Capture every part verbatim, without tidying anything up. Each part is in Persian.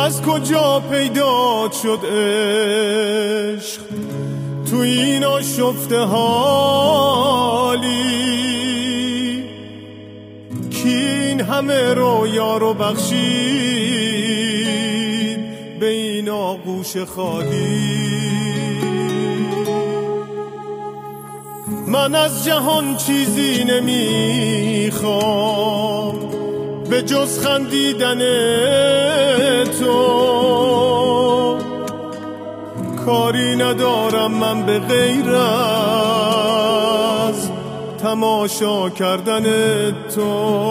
از کجا پیدا شد عشق تو این آشفته حالی کی این همه رویا رو بخشید به این آغوش خالی. من از جهان چیزی نمیخوام به جز خندیدن تو، کاری ندارم من به غیر از تماشا کردن تو.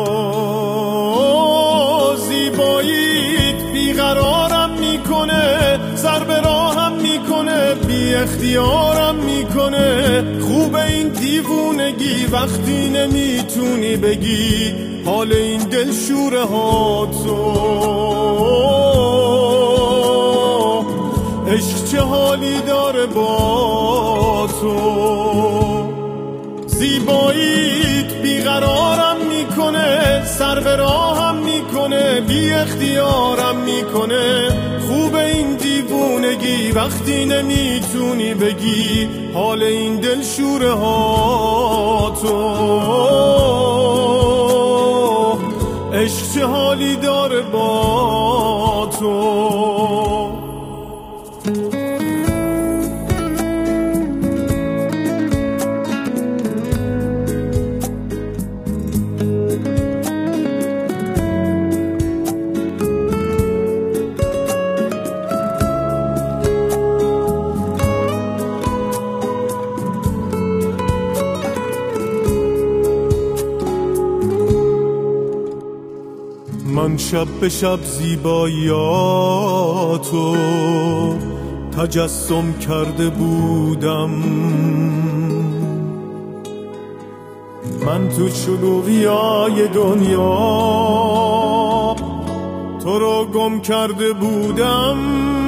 زیباییت بیقرارم میکنه، سر به راهم میکنه، بی اختیارم میکنه. خوب این دیوونگی وقتی نمیتونی بگی حال این دلشوره ها تو. عشق چه حالی داره با تو. زیباییت بیقرارم میکنه، سر به راهم میکنه، بی اختیارم میکنه. خوب این دیوونگی وقتی نمیتونی بگی حال این دلشوره ها تو. عشق چه حالی داره با تو. من شب به شب زیباییاتو تجسم کرده بودم، من تو شلوغیای دنیا تو رو گم کرده بودم.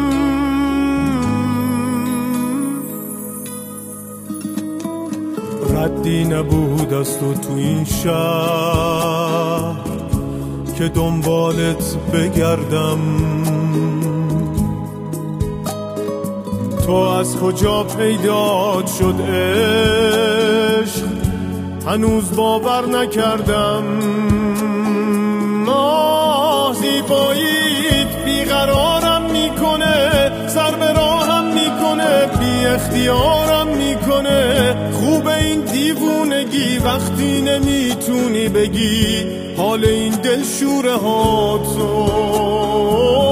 ردی نبود از تو تو این شهر که دنبالت بگردم. تو از کجا پیدا شد عشق هنوز باور نکردم. آه زیباییت بیقرارم میکنه، سر به راهم میکنه، بی اختیارم میکنه. خوب این دیوونگی وقتی نمیتونی بگی حال این دلشوره ها تو.